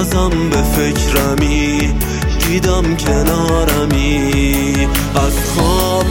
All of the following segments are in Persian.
بازم به فکرمی، دیدم کنارمی، از خواب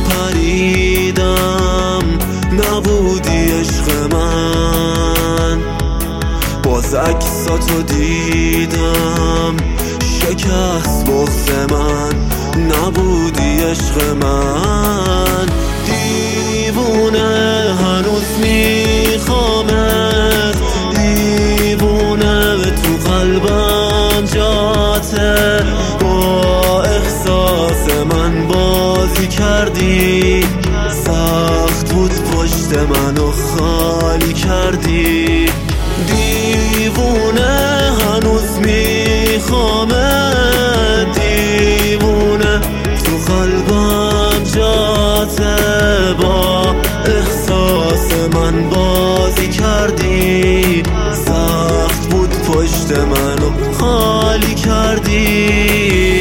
پریدم نبودی عشق من، باز عکساتو دیدم شکست بغض من، نبودی عشق من. دیوونه هنوز میخوامت، دیوونه تو قلبم جاته، با احساس من بازی کردی، سخت بود پشت منو خالی کردی. دیوونه هنوز میخوامت، دیوونه تو قلبم جاته، با احساس من بازی کردی، سخت بود پشت منو خالی کردی.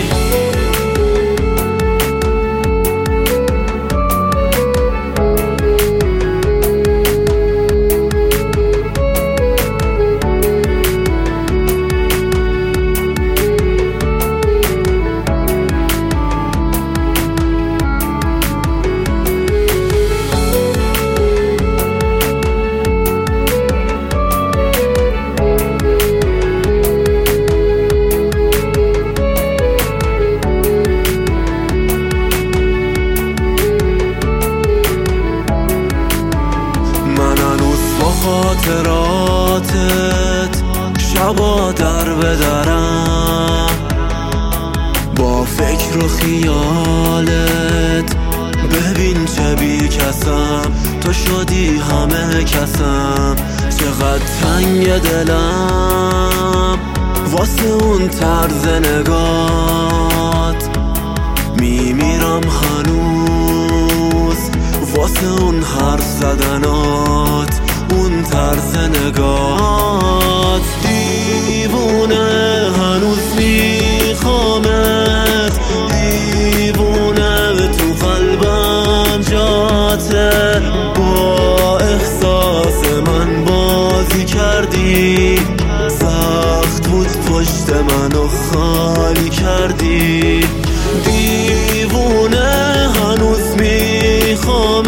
خاطراتت شبا در بدرم، با فکر و خیالت ببین چه بی کسم، تو شدی همه کسم، چقدر تنگ دلم واسه اون طرز نگات، میمیرم هنوز واسه اون حرف زدنات، اون طرز نگات. دیوونه هنوز میخوامت، دیوونه تو قلبم جاته، با احساس من بازی کردی، سخت بود پشت منو خالی کردی. دیوونه هنوز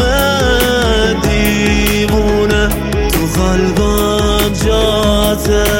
میخوامت، دیوونه قلبم جاته،